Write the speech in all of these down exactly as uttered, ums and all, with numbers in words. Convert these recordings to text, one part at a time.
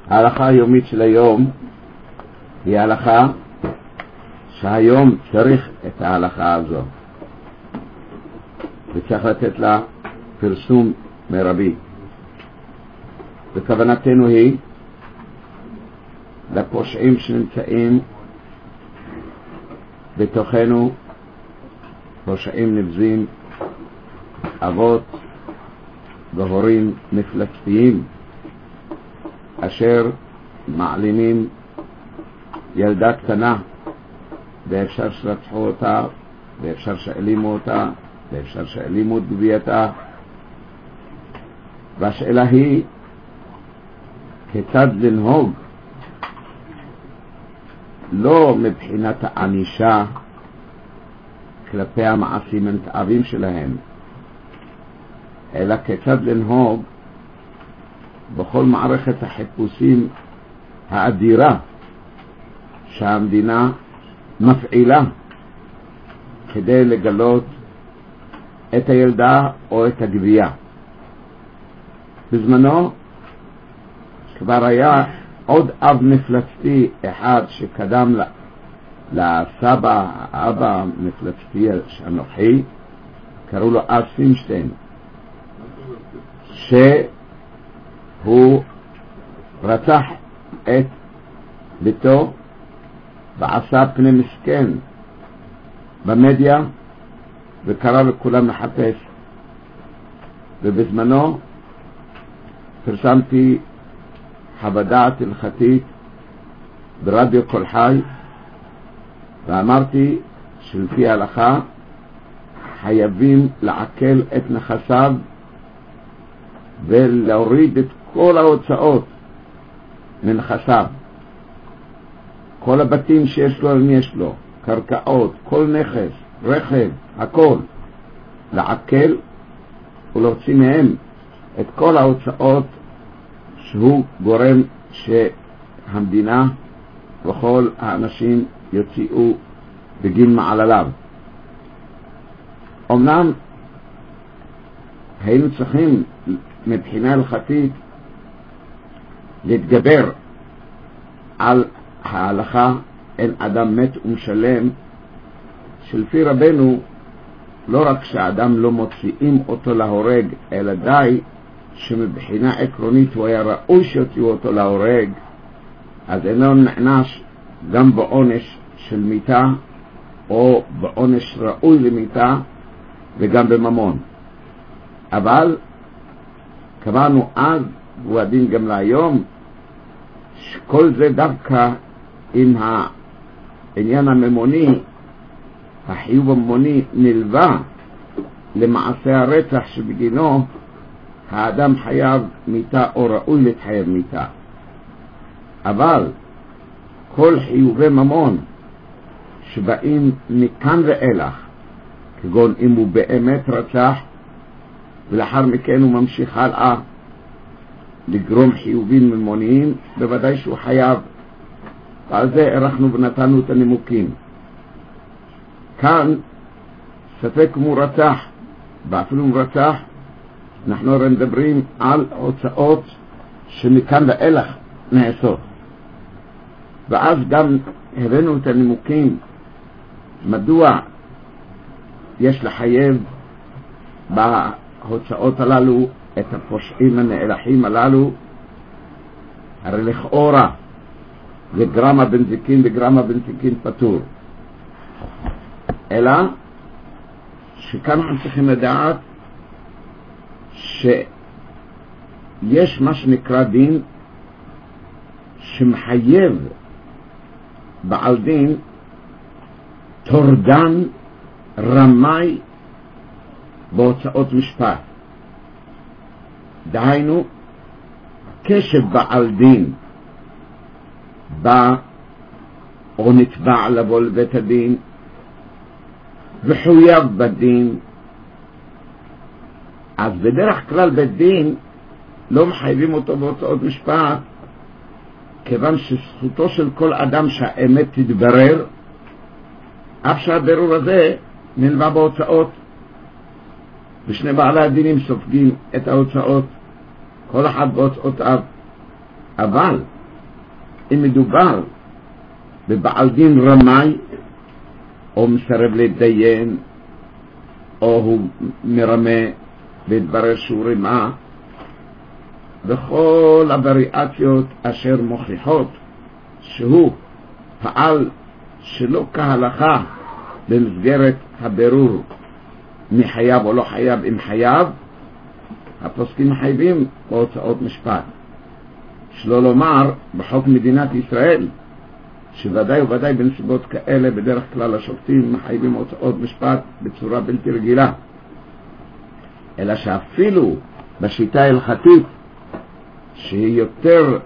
ההלכה היומית של היום היא ההלכה שהיום צריך את ההלכה הזו וצריך לתת לה פרסום מרבי. וכוונתנו היא לפושעים שנמצאים בתוכנו, פושעים נבזים, אבות והורים מפלצתיים אשר מעלימים ילדה קטנה ואפשר שרצחו אותה ואפשר שאלימו אותה ואפשר שאלימו את גבייתה. והשאלה היא כיצד לנהוג, לא מבחינת הענישה כלפי המעשים הנתעבים שלהם, אלא כיצד לנהוג בכל מערכת החיפושים האדירה שהמדינה מפעילה כדי לגלות את הילדה או את הגבייה. בזמנו כבר היה עוד אב מפלצתי אחד שקדם לסבא, האבא המפלצתי הנוכחי, קראו לו אב פינשטיין, שהוא רצח את ביתו ועשה פני מסכן במדיה וקרא לכולם לחפש. ובזמנו פרסמתי חוות דעת הלכתית ברדיו כל חי ואמרתי שלפי ההלכה חייבים לעקל את נכסיו ולהוריד את כל ההוצאות מנכסיו, כל הבתים שיש לו, אם יש לו קרקעות, כל נכס, רכב, הכל לעקל ולהוציא מהם את כל ההוצאות שהוא גורם שהמדינה וכל האנשים יוציאו בגין מעלליו. אמנם היינו צריכים מבחינה הלכתית להתגבר על ההלכה אין אדם מת ומשלם, שלפי רבנו לא רק שהאדם לא מוציאים אותו להורג, אלא די שמבחינה עקרונית הוא היה ראוי שיוציאו אותו להורג, אז אינו נענש גם בעונש של מיתה או בעונש ראוי למיתה וגם בממון. אבל קבענו אז, והוא הדין גם להיום, שכל זה דווקא עם העניין הממוני, החיוב הממוני נלווה למעשה הרצח שבגינו האדם חייב מיתה או ראוי להתחייב מיתה. אבל כל חיובי ממון שבאים מכאן ואילך, כגון אם הוא באמת רצח ולאחר מכן הוא ממשיך הלאה לגרום חיובים ממוניים, בוודאי שהוא חייב, ועל זה ערכנו ונתנו את הנימוקים. כאן ספק אם הוא רצח, ואפילו אם הוא רצח אנחנו הרי מדברים על הוצאות שמכאן ואילך נעשות, ואז גם הבאנו את הנימוקים מדוע יש לחייב בהוצאות הללו את הפושעים הנאלחים הללו. הרי לכאורה זה גרמה בנזיקין וגרמה בנזיקין פטור, אלא שכאן אנחנו צריכים לדעת שיש מה שנקרא דין שמחייב בעל דין טורדן רמאי בהוצאות משפט. דהיינו, כשבעל דין בא או נתבע לבוא לבית הדין וחויב בדין, אז בדרך כלל בית דין לא מחייבים אותו בהוצאות משפט, כיוון שזכותו של כל אדם שהאמת תתברר, אף שהבירור הזה נלווה בהוצאות, ושני בעלי הדינים סופגים את ההוצאות, כל אחד בהוצאותיו. אבל אם מדובר בבעל דין רמאי, או מסרב להתדיין, או הוא מרמה והתברר שהוא רימה, בכל הווריאציות אשר מוכיחות שהוא פעל שלא כהלכה במסגרת הבירור מחייב או לא חייב אם חייב, הפוסקים מחייבים בהוצאות משפט. שלא לומר בחוק מדינת ישראל, שוודאי וודאי בנסיבות כאלה בדרך כלל השופטים מחייבים הוצאות משפט בצורה בלתי רגילה. אלא שאפילו בשיטה ההלכתית שהיא יותר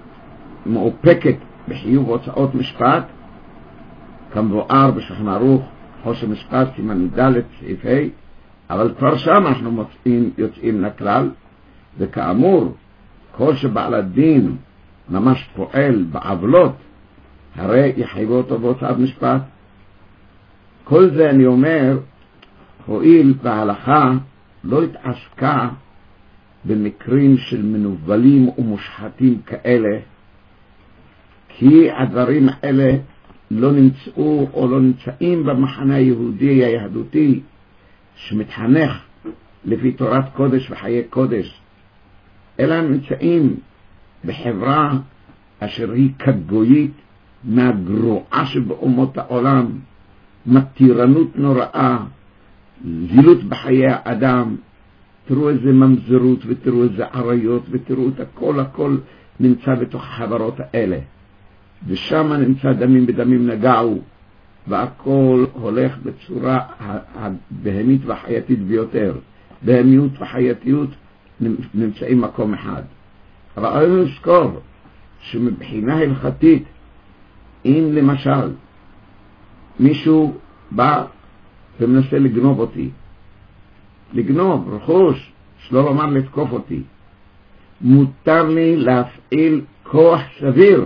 מאופקת בחיוב הוצאות משפט, כמבואר בשולחן ערוך חושן משפט סימן ד' סעיף ה', אבל כבר שם אנחנו מוצאים יוצאים לכלל, וכאמור כל שבעל הדין ממש פועל בעוולות הרי יחייבו אותו בהוצאת משפט. כל זה אני אומר הועיל בהלכה לא התעסקה במקרים של מנובלים ומושחתים כאלה, כי הדברים האלה לא נמצאו או לא נמצאים במחנה היהודי היהדותי שמתחנך לפי תורת קודש וחיי קודש, אלא נמצאים בחברה אשר היא כגויית מהגרועה שבאומות העולם, מתירנות נוראה, זילות בחיי האדם. תראו איזה ממזרות ותראו איזה עריות ותראו את הכל, הכל נמצא בתוך החברות האלה, ושם נמצא דמים בדמים נגעו, והכל הולך בצורה הבהמית והחייתית ביותר. בהמיות וחייתיות נמצאים מקום אחד. אבל אני נזכור שמבחינה הלכתית, אם למשל מישהו בא ומנסה לגנוב אותי, לגנוב רכוש, שלא לומר לתקוף אותי, מותר לי להפעיל כוח סביר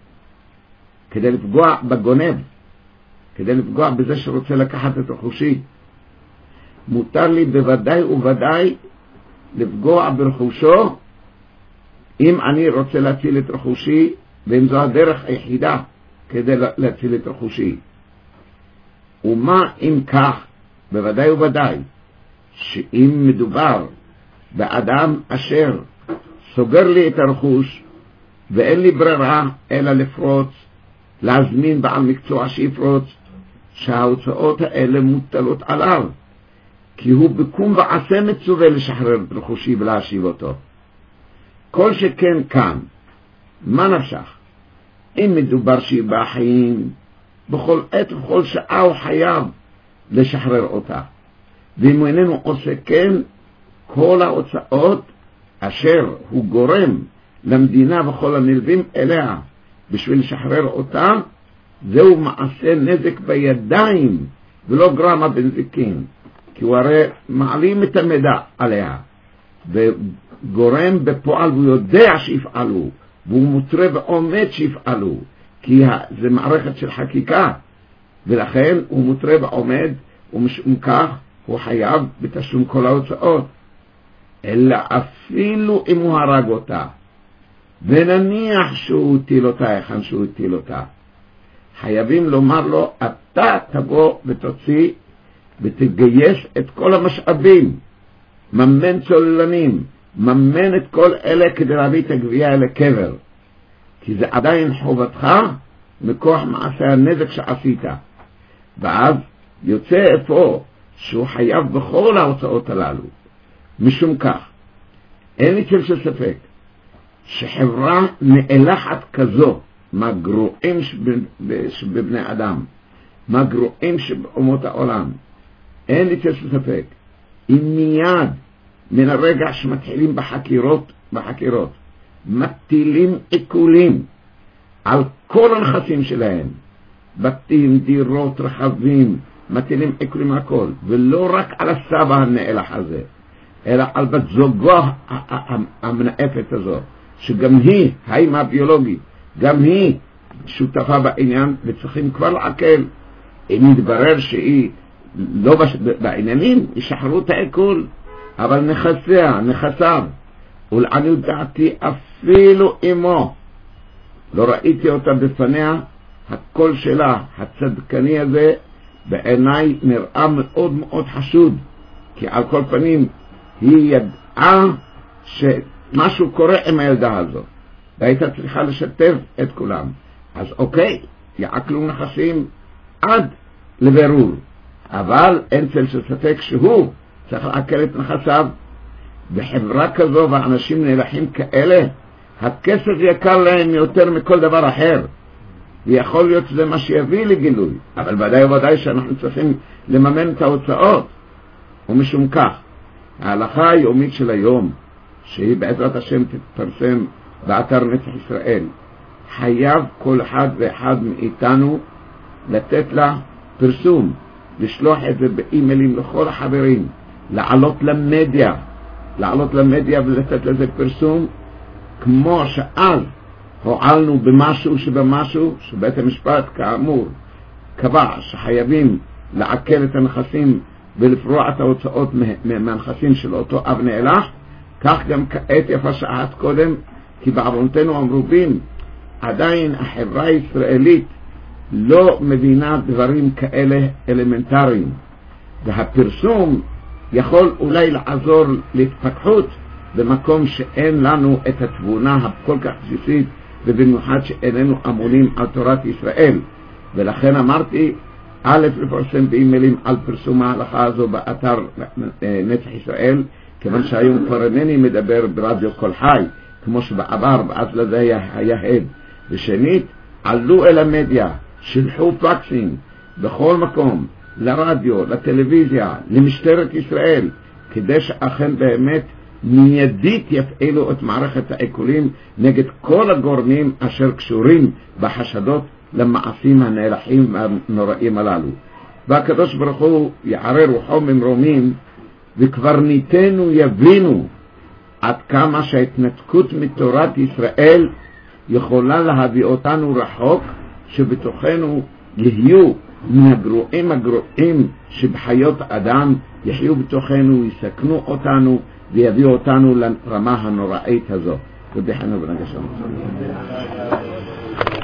כדי לפגוע בגונב, כדי לפגוע בזה שרוצה לקחת את רכושי. מותר לי בוודאי ובוודאי לפגוע ברכושו אם אני רוצה להציל את רכושי, ואם זו הדרך היחידה כדי להציל את רכושי. ומה אם כך? בוודאי ובוודאי שאם מדובר באדם אשר סוגר לי את הרכוש ואין לי ברירה אלא לפרוץ, להזמין בעל מקצוע שיפרוץ, שההוצאות האלה מוטלות עליו, כי הוא בקום ועשה מצווה לשחרר את רכושי ולהשיב אותו. כל שכן כאן, מה נפשך? אם מדובר שהיא בחיים, בכל עת ובכל שעה הוא חייב לשחרר אותה, ואם הוא איננו עושה כן, כל ההוצאות אשר הוא גורם למדינה וכל הנלווים אליה בשביל לשחרר אותה, זהו מעשה נזק בידיים ולא גרמה בנזיקין, כי הוא הרי מעלים את המידע עליה וגורם בפועל, והוא יודע שיפעלו, והוא מותרה ועומד שיפעלו, כי זה מערכת של חקיקה, ולכן הוא מותרה ועומד, ומשום כך הוא חייב בתשלום כל ההוצאות. אלא אפילו אם הוא הרג אותה, ונניח שהוא הטיל אותה היכן שהוא הטיל אותה, חייבים לומר לו, אתה תבוא ותוציא ותגייס את כל המשאבים, מממן צוללנים, מממן את כל אלה כדי להביא את הגבייה אל הקבר, כי זה עדיין חובתך מכוח מעשה הנזק שעשית. ואז יוצא איפה שהוא חייב בכל ההוצאות הללו. משום כך אין לי צל של ספק שחברה נאלחת כזו, מה גרועים שבבני אדם, מה גרועים שבאומות העולם, אין לי צל של ספק אם מיד מן הרגע שמתחילים בחקירות בחקירות מטילים עיקולים על כל הנכסים שלהם, בתים, דירות, רכבים, מטילים עיקולים על הכל, ולא רק על הסבא הנאלח הזה, אלא על בת זוגו המנאפת הזו, שגם היא, האמא הביולוגית, גם היא שותפה בעניין, וצריכים כבר לעכל. אם יתברר שהיא לא בעניינים, ישחררו את העיקול, אבל נכסיה, נכסיו, ולעניות דעתי אפילו אמו לא ראיתי אותה בפניה, הקול שלה, הצדקני הזה, בעיניי נראה מאוד מאוד חשוד, כי על כל פנים היא ידעה שמשהו קורה עם הילדה הזאת, והייתה צריכה לשתף את כולם. אז אוקיי, יעקלו נכסים עד לבירור, אבל אין צל של ספק שהוא צריך לעקל את נכסיו. בחברה כזו ואנשים נלחים כאלה, הכסף יקר להם יותר מכל דבר אחר, ויכול להיות שזה מה שיביא לגילוי, אבל ודאי וודאי שאנחנו צריכים לממן את ההוצאות. ומשום כך ההלכה היומית של היום, שהיא בעזרת השם תתפרסם באתר נצח ישראל, חייב כל אחד ואחד מאיתנו לתת לה פרסום, לשלוח את זה באימיילים לכל החברים, לעלות למדיה, לעלות למדיה ולתת לזה פרסום, כמו שאז הועלנו במשהו שבמשהו שבית המשפט כאמור קבע שחייבים לעקל את הנכסים ולפרוע את ההוצאות מהנכסים של אותו אב נאלח, כך גם כעת יפה שעת קודם, כי בעוונותינו המרובים עדיין החברה הישראלית לא מבינה דברים כאלה אלמנטריים, והפרסום יכול אולי לעזור להתפתחות במקום שאין לנו את התבונה הכל כך בסיסית, ובמיוחד שאיננו אמונים על תורת ישראל. ולכן אמרתי, א', לפרסם באימיילים על פרסום ההלכה הזו באתר נצח ישראל, כיוון שהיום כבר אינני מדבר ברדיו כל חי כמו שבעבר, ואז לזה היה הד. ושנית, עלו אל המדיה, שלחו פקסים בכל מקום, לרדיו, לטלוויזיה, למשטרת ישראל, כדי שאכן באמת מיידית יפעילו את מערכת העיקולים נגד כל הגורמים אשר קשורים בחשדות למעשים הנאלחים והנוראים הללו. והקדוש ברוך הוא יערר רוחו ממרומים, וקברניתנו יבינו עד כמה שההתנתקות מתורת ישראל יכולה להביא אותנו רחוק, שבתוכנו יהיו מן הגרועים הגרועים שבחיות אדם, יחיו בתוכנו, יסכנו אותנו ויביאו אותנו לרמה הנוראית הזו. ובחנו בנגשם.